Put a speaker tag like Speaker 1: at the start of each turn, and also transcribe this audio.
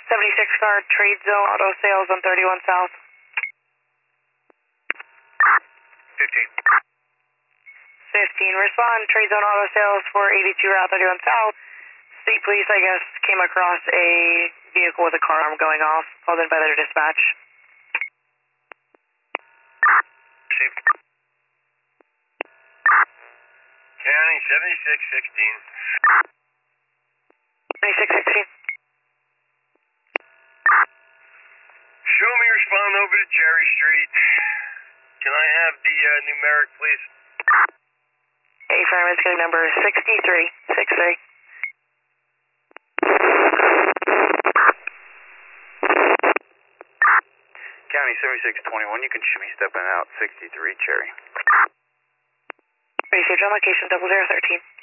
Speaker 1: 76 car, Trade Zone Auto Sales on 31 South.
Speaker 2: 15.
Speaker 1: 15, respond, Trade Zone Auto Sales for 82 Route 31 South. State Police, I guess, came across a vehicle with a car alarm going off, called in by their dispatch.
Speaker 2: Received. County 7616.
Speaker 1: 2616.
Speaker 2: Show me respond over to Cherry Street. Can I have the numeric, please?
Speaker 1: Affirmative, it's going to be number 6363.
Speaker 2: County 7621, you can show me stepping out 63 Cherry.
Speaker 1: Received on location 0013.